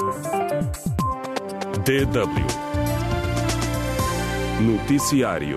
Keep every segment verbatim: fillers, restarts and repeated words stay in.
D W Noticiário.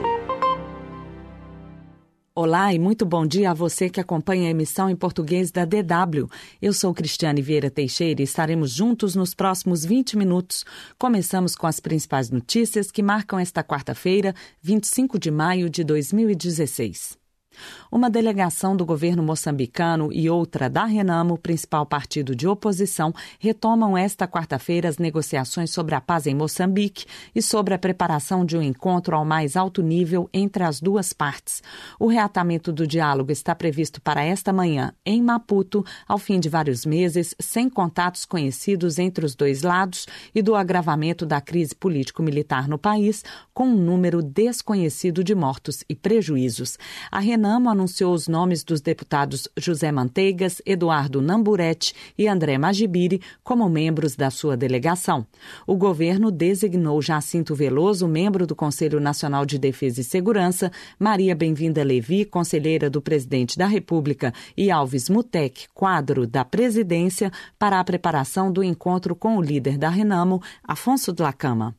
Olá e muito bom dia a você que acompanha a emissão em português da D W. Eu sou Cristiane Vieira Teixeira e estaremos juntos nos próximos vinte minutos. Começamos com as principais notícias que marcam esta quarta-feira, vinte e cinco de maio de dois mil e dezesseis. Uma delegação do governo moçambicano e outra da Renamo, principal partido de oposição, retomam esta quarta-feira as negociações sobre a paz em Moçambique e sobre a preparação de um encontro ao mais alto nível entre as duas partes. O reatamento do diálogo está previsto para esta manhã, em Maputo, ao fim de vários meses, sem contatos conhecidos entre os dois lados e do agravamento da crise político-militar no país, com um número desconhecido de mortos e prejuízos. A Renamo Renamo anunciou os nomes dos deputados José Manteigas, Eduardo Namburete e André Magibiri como membros da sua delegação. O governo designou Jacinto Veloso, membro do Conselho Nacional de Defesa e Segurança, Maria Bem-vinda Levi, conselheira do presidente da República, e Alves Mutec, quadro da presidência, para a preparação do encontro com o líder da Renamo, Afonso Dhlakama.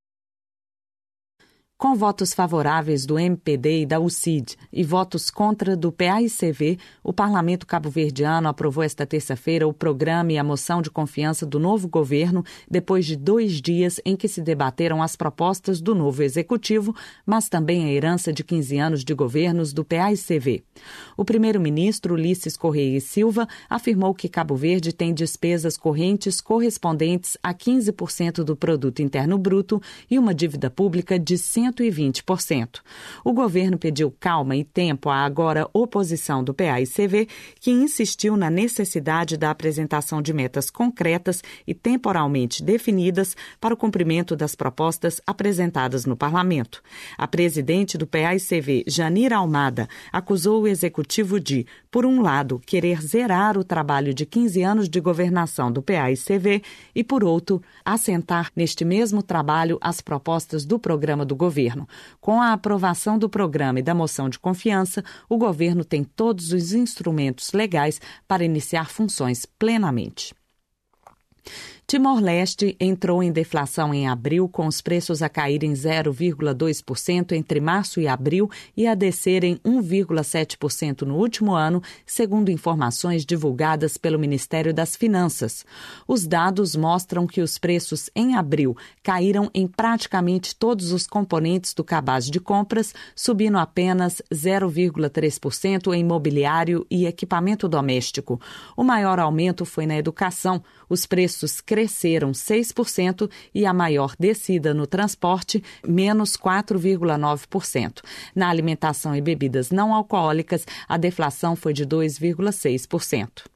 Com votos favoráveis do M P D e da U C I D e votos contra do P A I C V, o Parlamento cabo-verdiano aprovou esta terça-feira o programa e a moção de confiança do novo governo, depois de dois dias em que se debateram as propostas do novo executivo, mas também a herança de quinze anos de governos do P A I C V. O primeiro-ministro Ulisses Correia e Silva afirmou que Cabo Verde tem despesas correntes correspondentes a quinze por cento do produto interno bruto e uma dívida pública de cento e vinte por cento. O governo pediu calma e tempo à agora oposição do P A I C V, que insistiu na necessidade da apresentação de metas concretas e temporalmente definidas para o cumprimento das propostas apresentadas no parlamento. A presidente do P A I C V, Janira Almada, acusou o executivo de, por um lado, querer zerar o trabalho de quinze anos de governação do P A I C V e, por outro, assentar neste mesmo trabalho as propostas do programa do governo. Com a aprovação do programa e da moção de confiança, o governo tem todos os instrumentos legais para iniciar funções plenamente. Timor-Leste entrou em deflação em abril, com os preços a caírem zero vírgula dois por cento entre março e abril e a descerem um vírgula sete por cento no último ano, segundo informações divulgadas pelo Ministério das Finanças. Os dados mostram que os preços em abril caíram em praticamente todos os componentes do cabaz de compras, subindo apenas zero vírgula três por cento em mobiliário e equipamento doméstico. O maior aumento foi na educação. Os preços cresceram seis por cento e a maior descida no transporte, menos quatro vírgula nove por cento. Na alimentação e bebidas não alcoólicas, a deflação foi de dois vírgula seis por cento.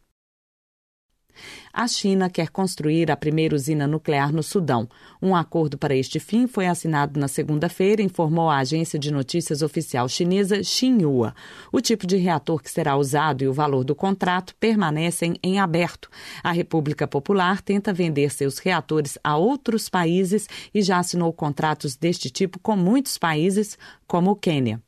A China quer construir a primeira usina nuclear no Sudão. Um acordo para este fim foi assinado na segunda-feira, informou a agência de notícias oficial chinesa Xinhua. O tipo de reator que será usado e o valor do contrato permanecem em aberto. A República Popular tenta vender seus reatores a outros países e já assinou contratos deste tipo com muitos países, como o Quênia.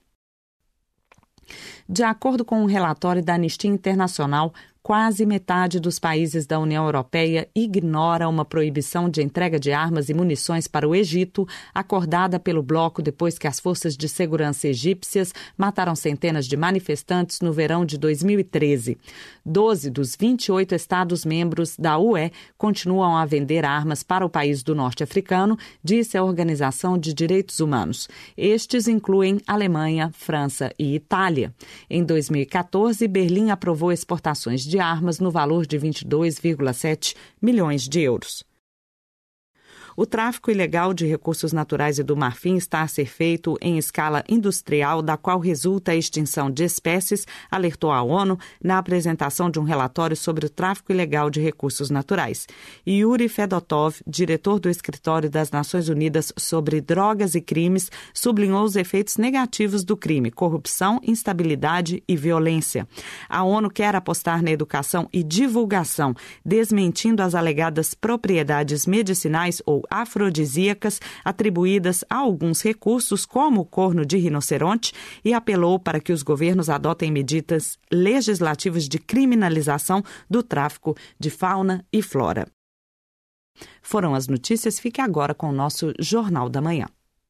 De acordo com um relatório da Anistia Internacional, quase metade dos países da União Europeia ignora uma proibição de entrega de armas e munições para o Egito, acordada pelo bloco depois que as forças de segurança egípcias mataram centenas de manifestantes no verão de dois mil e treze. Doze dos vinte e oito Estados-membros da U E continuam a vender armas para o país do norte africano, disse a Organização de Direitos Humanos. Estes incluem Alemanha, França e Itália. Em dois mil e catorze, Berlim aprovou exportações de de armas no valor de vinte e dois vírgula sete milhões de euros. O tráfico ilegal de recursos naturais e do marfim está a ser feito em escala industrial, da qual resulta a extinção de espécies, alertou a ONU na apresentação de um relatório sobre o tráfico ilegal de recursos naturais. Yuri Fedotov, diretor do Escritório das Nações Unidas sobre Drogas e Crimes, sublinhou os efeitos negativos do crime, corrupção, instabilidade e violência. A ONU quer apostar na educação e divulgação, desmentindo as alegadas propriedades medicinais ou afrodisíacas atribuídas a alguns recursos, como o corno de rinoceronte, e apelou para que os governos adotem medidas legislativas de criminalização do tráfico de fauna e flora. Foram as notícias, fique agora com o nosso Jornal da Manhã.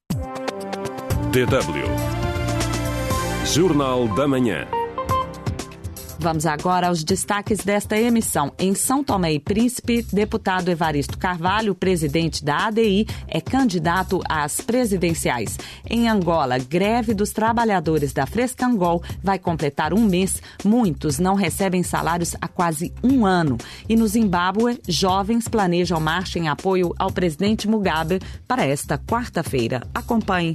D W Jornal da Manhã. Vamos agora aos destaques desta emissão. Em São Tomé e Príncipe, deputado Evaristo Carvalho, presidente da A D I, é candidato às presidenciais. Em Angola, greve dos trabalhadores da Frescangol vai completar um mês. Muitos não recebem salários há quase um ano. E no Zimbábue, jovens planejam marcha em apoio ao presidente Mugabe para esta quarta-feira. Acompanhe.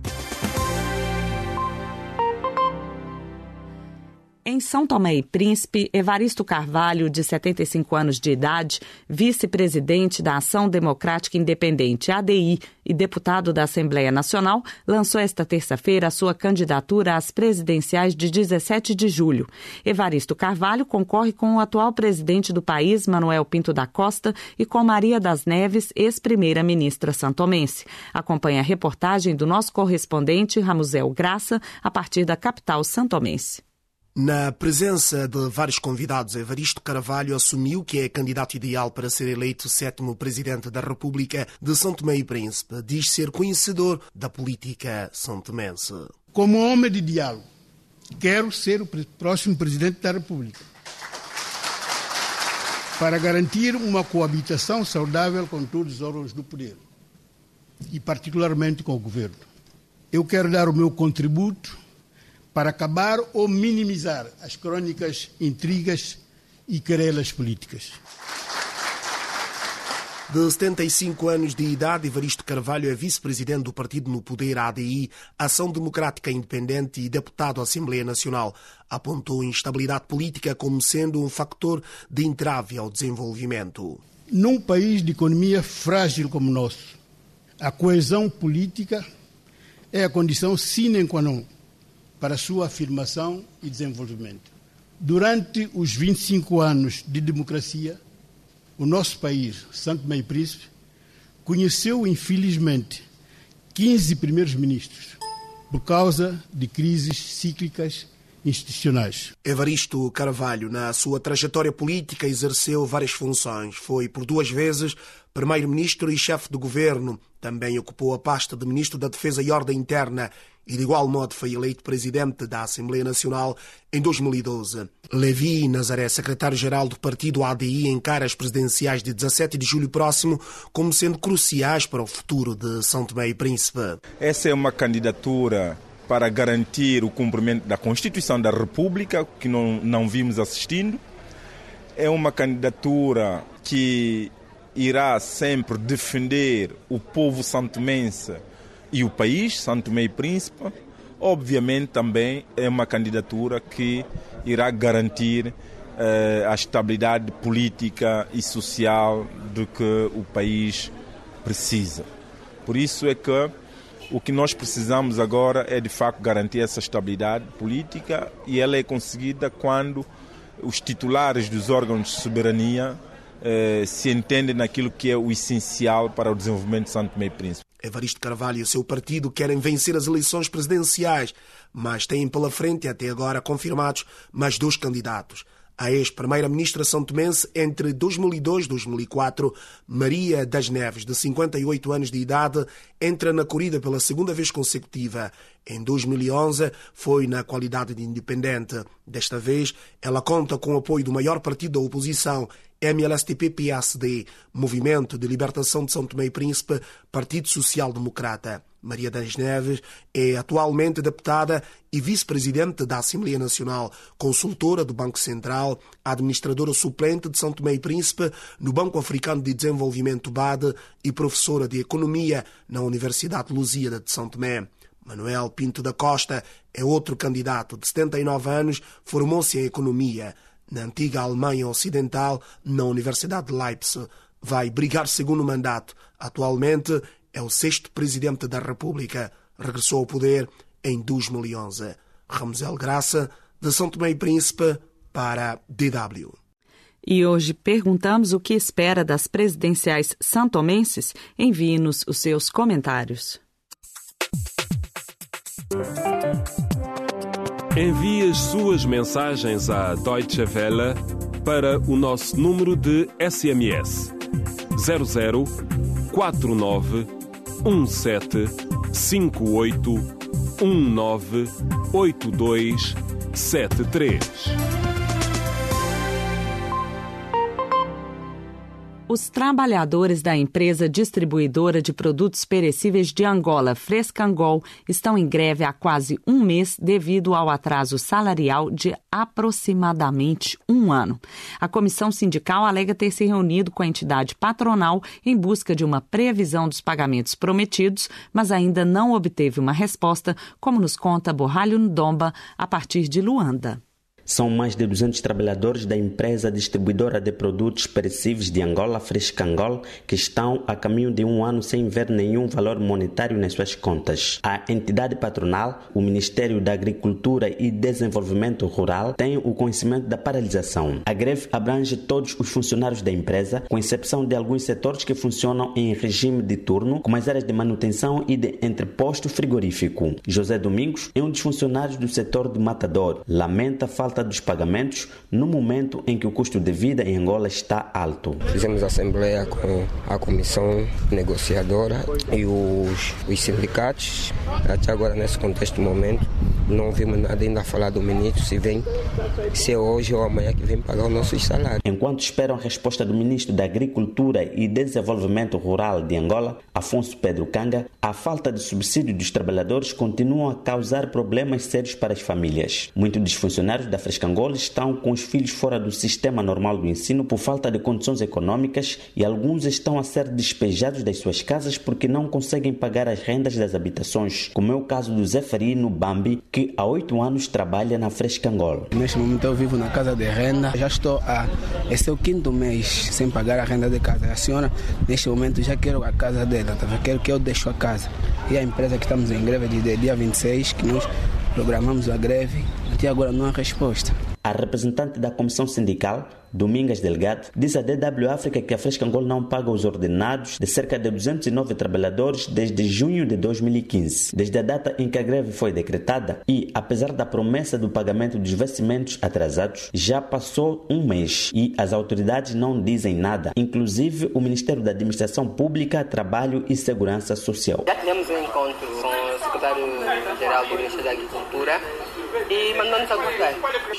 Em São Tomé e Príncipe, Evaristo Carvalho, de setenta e cinco anos de idade, vice-presidente da Ação Democrática Independente, A D I, e deputado da Assembleia Nacional, lançou esta terça-feira a sua candidatura às presidenciais de dezessete de julho. Evaristo Carvalho concorre com o atual presidente do país, Manuel Pinto da Costa, e com Maria das Neves, ex-primeira-ministra santomense. Acompanhe a reportagem do nosso correspondente, Ramuzel Graça, a partir da capital santomense. Na presença de vários convidados, Evaristo Carvalho assumiu que é candidato ideal para ser eleito sétimo presidente da República de São Tomé e Príncipe. Diz ser conhecedor da política santomense. Como homem de diálogo, quero ser o próximo presidente da República para garantir uma coabitação saudável com todos os órgãos do poder e particularmente com o governo. Eu quero dar o meu contributo para acabar ou minimizar as crônicas, intrigas e querelas políticas. De setenta e cinco anos de idade, Evaristo Carvalho é vice-presidente do partido no poder A D I, Ação Democrática Independente, e deputado à Assembleia Nacional. Apontou a instabilidade política como sendo um fator de entrave ao desenvolvimento. Num país de economia frágil como o nosso, a coesão política é a condição sine qua non para a sua afirmação e desenvolvimento. Durante os vinte e cinco anos de democracia, o nosso país, São Tomé e Príncipe, conheceu, infelizmente, quinze primeiros ministros por causa de crises cíclicas institucionais. Evaristo Carvalho, na sua trajetória política, exerceu várias funções. Foi por duas vezes primeiro-ministro e chefe de governo. Também ocupou a pasta de ministro da Defesa e Ordem Interna e, de igual modo, foi eleito presidente da Assembleia Nacional em dois mil e doze. Levi Nazaré, secretário-geral do partido A D I, encara as presidenciais de dezassete de julho próximo como sendo cruciais para o futuro de São Tomé e Príncipe. Essa é uma candidatura para garantir o cumprimento da Constituição da República, que não, não vimos assistindo. É uma candidatura que irá sempre defender o povo santomense e o país, São Tomé e Príncipe. Obviamente também é uma candidatura que irá garantir eh, a estabilidade política e social de que o país precisa. Por isso é que o que nós precisamos agora é de facto garantir essa estabilidade política, e ela é conseguida quando os titulares dos órgãos de soberania eh, se entendem naquilo que é o essencial para o desenvolvimento de São Tomé e Príncipe. Evaristo Carvalho e o seu partido querem vencer as eleições presidenciais, mas têm pela frente, até agora, confirmados mais dois candidatos. A ex-primeira-ministra santomense entre dois mil e dois e dois mil e quatro, Maria das Neves, de cinquenta e oito anos de idade, entra na corrida pela segunda vez consecutiva. Em dois mil e onze foi na qualidade de independente. Desta vez, ela conta com o apoio do maior partido da oposição, M L S T P P S D, Movimento de Libertação de São Tomé e Príncipe, Partido Social Democrata. Maria das Neves é atualmente deputada e vice-presidente da Assembleia Nacional, consultora do Banco Central, administradora suplente de São Tomé e Príncipe no Banco Africano de Desenvolvimento B A D e professora de Economia na Universidade Lusíada de São Tomé. Manuel Pinto da Costa é outro candidato de setenta e nove anos, formou-se em Economia na antiga Alemanha Ocidental, na Universidade de Leipzig. Vai brigar segundo mandato. Atualmente é o sexto presidente da República. Regressou ao poder em dois mil e onze. Ramuzel Graça, de São Tomé e Príncipe, para D W. E hoje perguntamos o que espera das presidenciais santomenses. Envie-nos os seus comentários. Envie as suas mensagens à Deutsche Welle para o nosso número de S M S zero zero quatro nove um sete cinco oito um nove oito dois sete três. Os trabalhadores da empresa distribuidora de produtos perecíveis de Angola, Frescangol, estão em greve há quase um mês devido ao atraso salarial de aproximadamente um ano. A comissão sindical alega ter se reunido com a entidade patronal em busca de uma previsão dos pagamentos prometidos, mas ainda não obteve uma resposta, como nos conta Borralho Ndomba, a partir de Luanda. São mais de duzentos trabalhadores da empresa distribuidora de produtos perecíveis de Angola, Frescangol, que estão a caminho de um ano sem ver nenhum valor monetário nas suas contas. A entidade patronal, o Ministério da Agricultura e Desenvolvimento Rural, tem o conhecimento da paralisação. A greve abrange todos os funcionários da empresa, com exceção de alguns setores que funcionam em regime de turno, como as áreas de manutenção e de entreposto frigorífico. José Domingos é um dos funcionários do setor de Matador. Lamenta a falta dos pagamentos no momento em que o custo de vida em Angola está alto. Fizemos assembleia com a comissão negociadora e os, os sindicatos. Até agora, nesse contexto momento, não vimos nada ainda a falar do ministro, se vem, se é hoje ou amanhã que vem pagar os nossos salários. Enquanto esperam a resposta do ministro da Agricultura e Desenvolvimento Rural de Angola, Afonso Pedro Kanga, a falta de subsídio dos trabalhadores continua a causar problemas sérios para as famílias. Muitos dos funcionários da Frescangol estão com os filhos fora do sistema normal do ensino por falta de condições econômicas e alguns estão a ser despejados das suas casas porque não conseguem pagar as rendas das habitações, como é o caso do Zeferino Bambi, que há oito anos trabalha na Frescangol. Neste momento eu vivo na casa de renda, já estou a... Esse é o quinto mês sem pagar a renda de casa. A senhora, neste momento, já quero a casa dela, tá? Quero que eu deixe a casa. E a empresa que estamos em greve desde dia vinte e seis, que nós programamos a greve, até agora não há resposta. A representante da comissão sindical, Domingas Delgado, disse à D W África que a Frescangol não paga os ordenados de cerca de duzentos e nove trabalhadores desde junho de dois mil e quinze, desde a data em que a greve foi decretada e, apesar da promessa do pagamento dos vencimentos atrasados, já passou um mês e as autoridades não dizem nada, inclusive o Ministério da Administração Pública, Trabalho e Segurança Social. Já tivemos um encontro com o secretário-geral do Ministério da Agricultura e mandou-nos aguardar.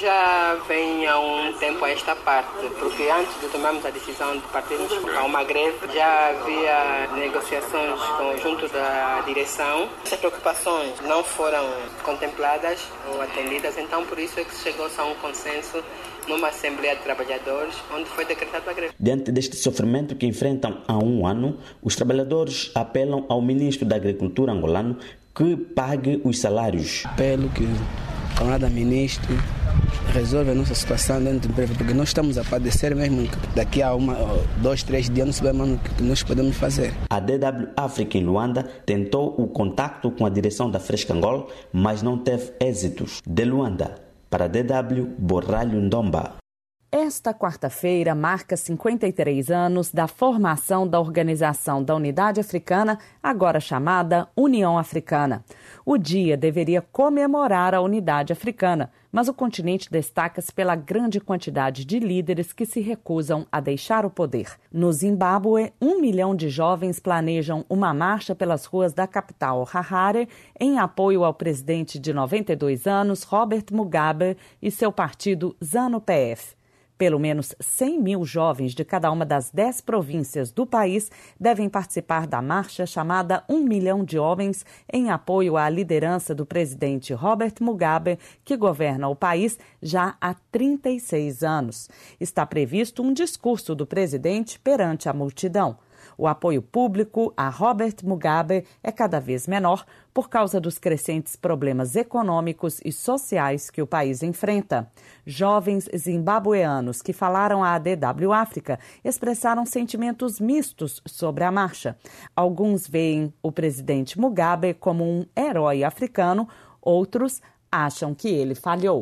Já vem há um tempo a esta parte, porque antes de tomarmos a decisão de partirmos para uma greve, já havia negociações junto da direção. Essas preocupações não foram contempladas ou atendidas, então por isso é que chegou-se a um consenso numa Assembleia de Trabalhadores, onde foi decretada a greve. Diante deste sofrimento que enfrentam há um ano, os trabalhadores apelam ao Ministro da Agricultura angolano que pague os salários. Apelo que o camarada ministro resolve a nossa situação dentro do breve, porque nós estamos a padecer mesmo daqui a uma, dois, três dias, não sabemos o que nós podemos fazer. A D W África em Luanda tentou o contacto com a direção da Frescangol, mas não teve êxitos. De Luanda, para a D W, Borralho Ndomba. Esta quarta-feira marca cinquenta e três anos da formação da Organização da Unidade Africana, agora chamada União Africana. O dia deveria comemorar a unidade africana, mas o continente destaca-se pela grande quantidade de líderes que se recusam a deixar o poder. No Zimbábue, um milhão de jovens planejam uma marcha pelas ruas da capital Harare em apoio ao presidente de noventa e dois anos, Robert Mugabe, e seu partido ZANU-P F. Pelo menos cem mil jovens de cada uma das dez províncias do país devem participar da marcha chamada Um Milhão de Homens em apoio à liderança do presidente Robert Mugabe, que governa o país já há trinta e seis anos. Está previsto um discurso do presidente perante a multidão. O apoio público a Robert Mugabe é cada vez menor por causa dos crescentes problemas econômicos e sociais que o país enfrenta. Jovens zimbabueanos que falaram à D W África expressaram sentimentos mistos sobre a marcha. Alguns veem o presidente Mugabe como um herói africano, outros acham que ele falhou.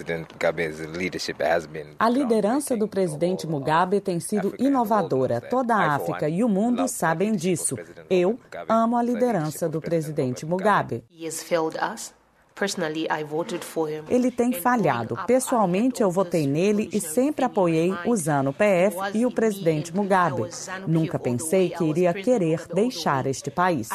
A liderança do presidente Mugabe tem sido inovadora. Toda a África e o mundo sabem disso. Eu amo a liderança do presidente Mugabe. Ele tem falhado. Pessoalmente, eu votei nele e sempre apoiei o ZANU-P F e o presidente Mugabe. Nunca pensei que iria querer deixar este país.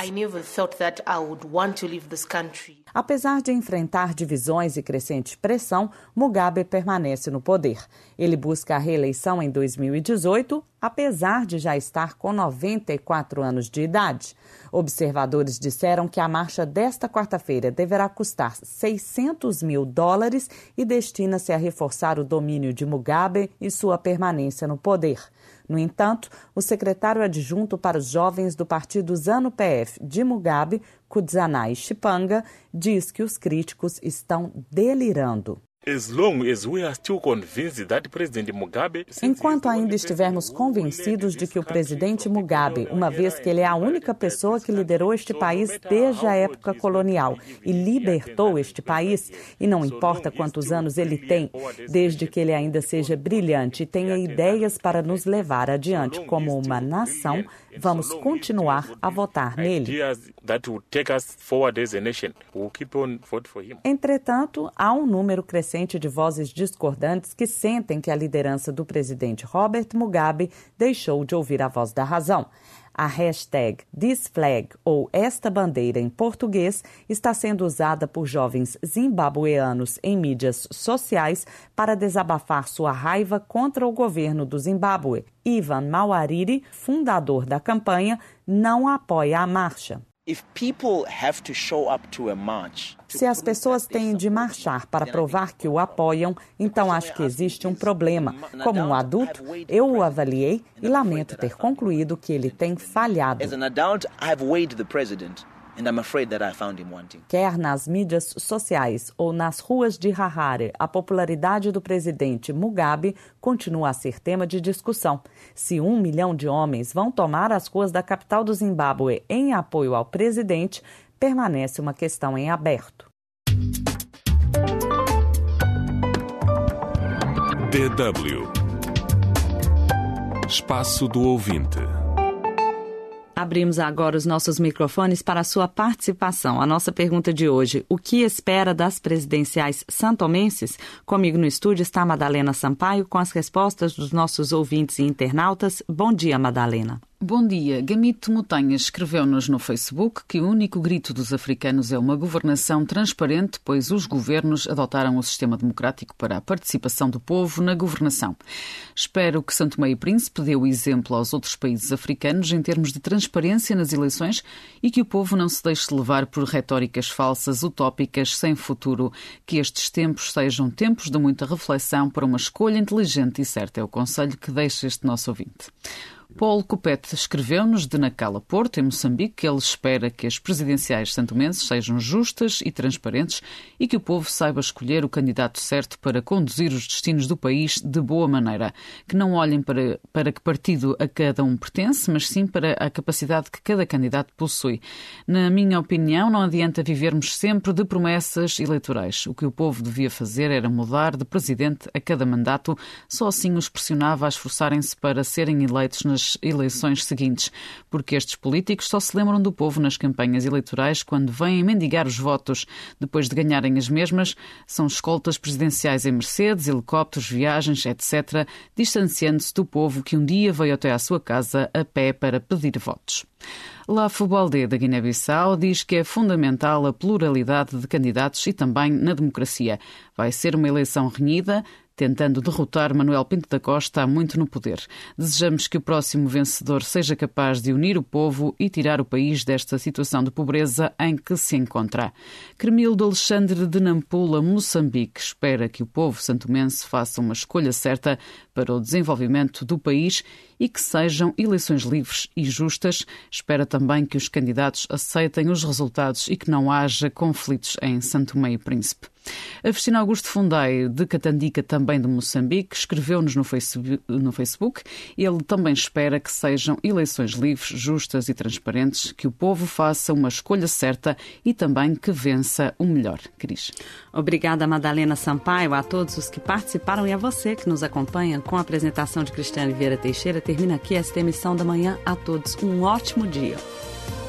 Apesar de enfrentar divisões e crescente pressão, Mugabe permanece no poder. Ele busca a reeleição em dois mil e dezoito, apesar de já estar com noventa e quatro anos de idade. Observadores disseram que a marcha desta quarta-feira deverá custar seiscentos mil dólares e destina-se a reforçar o domínio de Mugabe e sua permanência no poder. No entanto, o secretário adjunto para os jovens do partido ZANU-P F de Mugabe, Kudzanai Chipanga, diz que os críticos estão delirando. Enquanto ainda estivermos convencidos de que o presidente Mugabe, uma vez que ele é a única pessoa que liderou este país desde a época colonial e libertou este país, e não importa quantos anos ele tem, desde que ele ainda seja brilhante e tenha ideias para nos levar adiante como uma nação, vamos continuar a votar nele. Entretanto, há um número crescente de vozes discordantes que sentem que a liderança do presidente Robert Mugabe deixou de ouvir a voz da razão. A hashtag ThisFlag, ou Esta Bandeira em português, está sendo usada por jovens zimbabueanos em mídias sociais para desabafar sua raiva contra o governo do Zimbábue. Ivan Mawarire, fundador da campanha, não apoia a marcha. Se as pessoas têm de marchar para provar que o apoiam, então acho que existe um problema. Como um adulto, eu o avaliei e lamento ter concluído que ele tem falhado. Quer nas mídias sociais ou nas ruas de Harare, a popularidade do presidente Mugabe continua a ser tema de discussão. Se um milhão de homens vão tomar as ruas da capital do Zimbábue em apoio ao presidente, permanece uma questão em aberto. D W Espaço do Ouvinte. Abrimos agora os nossos microfones para a sua participação. A nossa pergunta de hoje: o que espera das presidenciais santomenses? Comigo no estúdio está a Madalena Sampaio com as respostas dos nossos ouvintes e internautas. Bom dia, Madalena. Bom dia. Gamito Montanhas escreveu-nos no Facebook que o único grito dos africanos é uma governação transparente, pois os governos adotaram o sistema democrático para a participação do povo na governação. Espero que São Tomé e Príncipe dê o exemplo aos outros países africanos em termos de transparência nas eleições e que o povo não se deixe levar por retóricas falsas, utópicas, sem futuro. Que estes tempos sejam tempos de muita reflexão para uma escolha inteligente e certa. É o conselho que deixa este nosso ouvinte. Paulo Copete escreveu-nos de Nacala, Porto, em Moçambique, que ele espera que as presidenciais santomenses sejam justas e transparentes e que o povo saiba escolher o candidato certo para conduzir os destinos do país de boa maneira. Que não olhem para, para que partido a cada um pertence, mas sim para a capacidade que cada candidato possui. Na minha opinião, não adianta vivermos sempre de promessas eleitorais. O que o povo devia fazer era mudar de presidente a cada mandato, só assim os pressionava a esforçarem-se para serem eleitos nas eleições seguintes, porque estes políticos só se lembram do povo nas campanhas eleitorais quando vêm mendigar os votos. Depois de ganharem as mesmas, são escoltas presidenciais em Mercedes, helicópteros, viagens, etcétera, distanciando-se do povo que um dia veio até à sua casa a pé para pedir votos. Lafo Baldé, da Guiné-Bissau, diz que é fundamental a pluralidade de candidatos e também na democracia. Vai ser uma eleição renhida, tentando derrotar Manuel Pinto da Costa há muito no poder. Desejamos que o próximo vencedor seja capaz de unir o povo e tirar o país desta situação de pobreza em que se encontra. Cremildo Alexandre de Nampula, Moçambique, espera que o povo santomense faça uma escolha certa para o desenvolvimento do país e que sejam eleições livres e justas. Espera também que os candidatos aceitem os resultados e que não haja conflitos em São Tomé e Príncipe. Agostinho Augusto Fundai, de Catandica, também de Moçambique, escreveu-nos no Facebook. Ele também espera que sejam eleições livres, justas e transparentes, que o povo faça uma escolha certa e também que vença o melhor. Cris. Obrigada, Madalena Sampaio, a todos os que participaram e a você que nos acompanha com a apresentação de Cristiane Vieira Teixeira. Termina aqui esta emissão da manhã. A todos um ótimo dia.